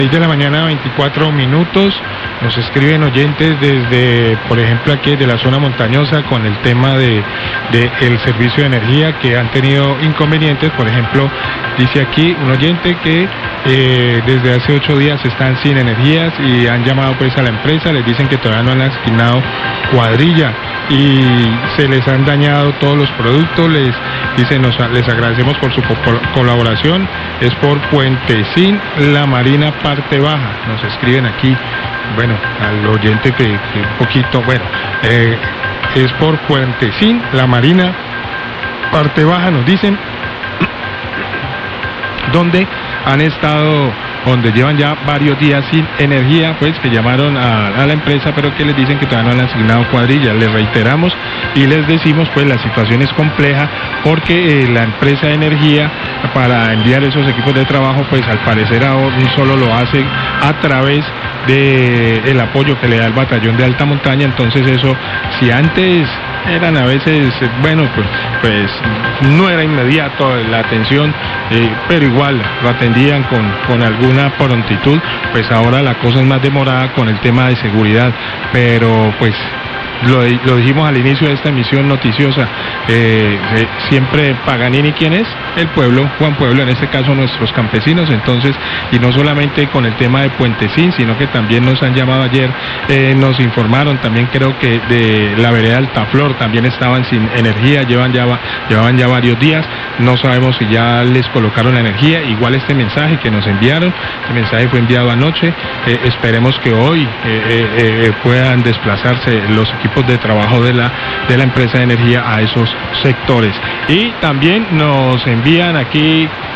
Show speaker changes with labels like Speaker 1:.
Speaker 1: 6 de la mañana, 24 minutos, nos escriben oyentes desde, por ejemplo, aquí de la zona montañosa con el tema de el servicio de energía, que han tenido inconvenientes. Por ejemplo, dice aquí un oyente que desde hace 8 días están sin energías y han llamado pues a la empresa, les dicen que todavía no han asignado cuadrilla y se les han dañado todos los productos. Les dicen, les agradecemos por su colaboración, es por Puentecín, La Marina, parte baja. Nos escriben aquí, bueno, al oyente que un poquito, bueno, es por Puentecín, La Marina, parte baja, nos dicen, donde han estado, donde llevan ya varios días sin energía, pues que llamaron a la empresa, pero que les dicen que todavía no han asignado cuadrillas. Les reiteramos y les decimos, pues la situación es compleja porque la empresa de energía, para enviar esos equipos de trabajo, pues al parecer ahora solo lo hace a través del apoyo que le da el batallón de alta montaña. Entonces eso, si antes eran a veces, bueno, pues no era inmediato la atención, pero igual lo atendían con alguna prontitud, pues ahora la cosa es más demorada con el tema de seguridad. Pero pues lo dijimos al inicio de esta emisión noticiosa, siempre Paganini, ¿quién es? El pueblo, Juan Pueblo, en este caso nuestros campesinos. Entonces, y no solamente con el tema de Puentecín, sino que también nos han llamado ayer, nos informaron también, creo que de la vereda Altaflor también estaban sin energía, llevaban ya varios días. No sabemos si ya les colocaron la energía. Igual este mensaje que nos enviaron, este mensaje fue enviado anoche, esperemos que hoy puedan desplazarse los equipos de trabajo de la empresa de energía a esos sectores. Y también nos envían aquí